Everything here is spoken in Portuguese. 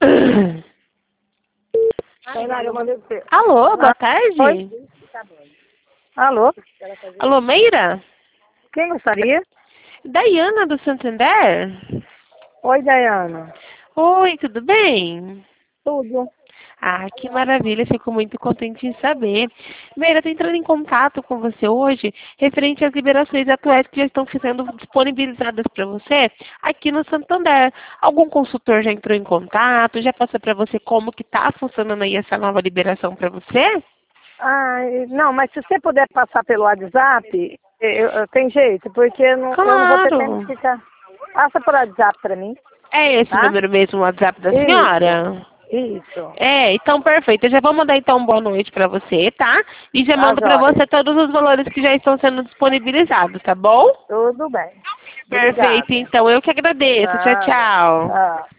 Eu mandei você. Alô, boa tarde. Oi? Alô? Alô, Meira? Quem gostaria? Daiana do Santander? Oi, Dayana. Oi, tudo bem? Tudo. Ah, que maravilha, fico muito contente em saber. Meira, estou entrando em contato com você hoje referente às liberações atuais que já estão sendo disponibilizadas para você aqui no Santander. Algum consultor já entrou em contato, já passou para você como que está funcionando aí essa nova liberação para você? Ah, não, mas se você puder passar pelo WhatsApp, tem jeito, porque eu não vou ter tempo de Claro. ficar. Passa por WhatsApp pra mim, É esse o tá? número mesmo, o WhatsApp da Isso, senhora? isso. É, então perfeito. Eu já vou mandar então boa noite para você, tá? E já Tá, mando para joia. você todos os valores que já estão sendo disponibilizados, tá bom? Tudo bem. Perfeito, Obrigada. então. Eu que agradeço. Tchau, Nada. tchau. Tchau.